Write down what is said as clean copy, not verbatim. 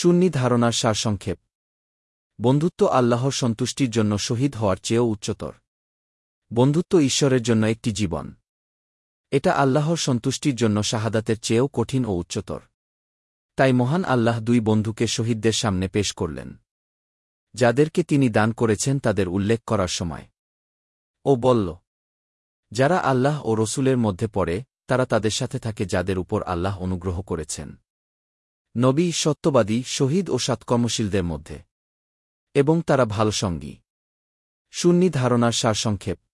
সুন্নি ধারণার সারসংক্ষেপ। বন্ধুত্ব আল্লাহর সন্তুষ্টির জন্য শহীদ হওয়ার চেয়েও উচ্চতর। বন্ধুত্ব ঈশ্বরের জন্য একটি জীবন। এটা আল্লাহর সন্তুষ্টির জন্য শাহাদাতের চেয়েও কঠিন ও উচ্চতর। তাই মহান আল্লাহ দুই বন্ধুকে শহীদদের সামনে পেশ করলেন, যাদেরকে তিনি দান করেছেন তাদের উল্লেখ করার সময়। ও বলল, যারা আল্লাহ ও রসূলের মধ্যে পড়ে তারা তাদের সাথে থাকে যাদের উপর আল্লাহ অনুগ্রহ করেছেন, নবী, সত্যবাদী, শহীদ ও সৎকর্মশীলদের মধ্যে, এবং তারা ভালো সঙ্গী। সুন্নি ধারণার সারসংক্ষেপ।